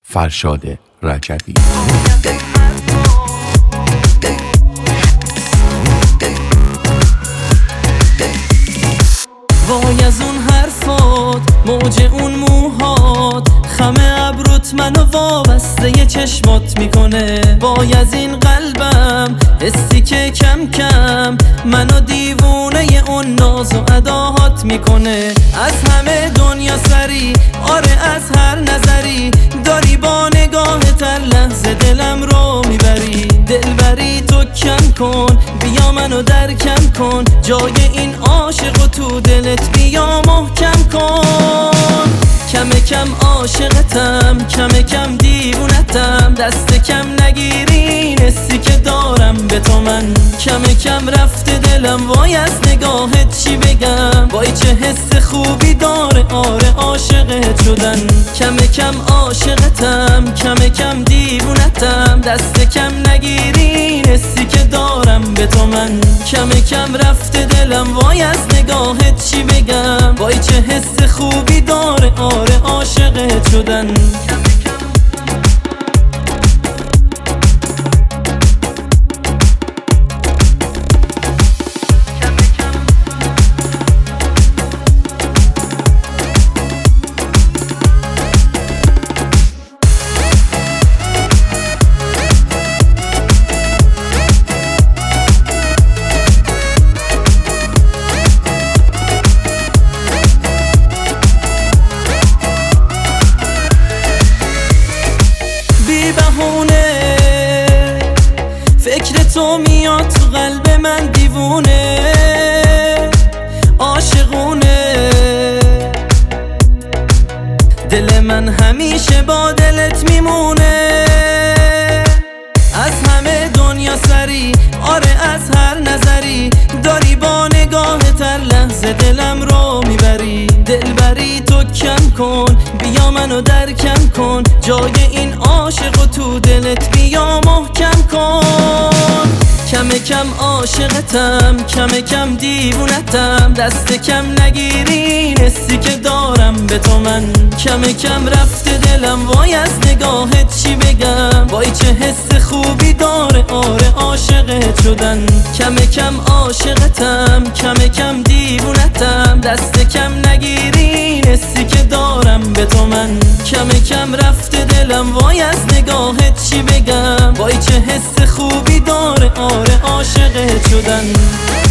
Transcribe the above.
فرشاد رجبی. وای از اون حرفات، موج اون موهات، خم ابروت منو وابسته ی چشمات میکنه. وای از این قلبم، حسی که کم کم منو دیوونه ی اون ناز و اداهات میکنه. از همه دنیا سری، آره از هر نظری، داری با نگاهت هر لحظه دلم رو میبری. دلبری تو کم کن، بیا منو درکم کن، جای این عاشق و تو دلت بیا محکم کن. کم کم عاشقتم، کم کم دیوونتم، دست کم نگیری نسی که دارم به تو من. کم کم رفته دلم، وای از نگاهت چی بگم، وای چه حس خوبی داره، آره عاشقت شدن. کم کم عاشقتم، کم کم دیوونتم، دست کم نگیری نسی که دارم به تو من. کم کم رفته دلم، وای از نگاهت چی بگم، وای چه حس خوبی داره، آره عاشقت شدن. فکر تو میاد تو قلب من دیوونه، عاشقونه. دل من همیشه با دلت میمونه. از همه دنیا سری، آره از هر نظری، داری با نگاهت هر لحظه دلم رو میبری. دلبری تو کم کن، بیا منو درکم کن، جای این عاشق و تو دلت بیا محکم کن. کم کم عاشقتم، کم کم دیوونتم، دست کم نگیری نسی که دارم به تو من. کم کم رفته دلم، وای از نگاهت چی بگم، وای چه حس خوبی داره، آره عاشقت شدن. کم کم عاشقتم، کم کم دیوونتم، دست کم نگیری نسی که دارم به تو من. کم کم رفته دلم، وای از نگاهت چی بگم، وای چه حس خوبی داره، آره عاشقت شدن.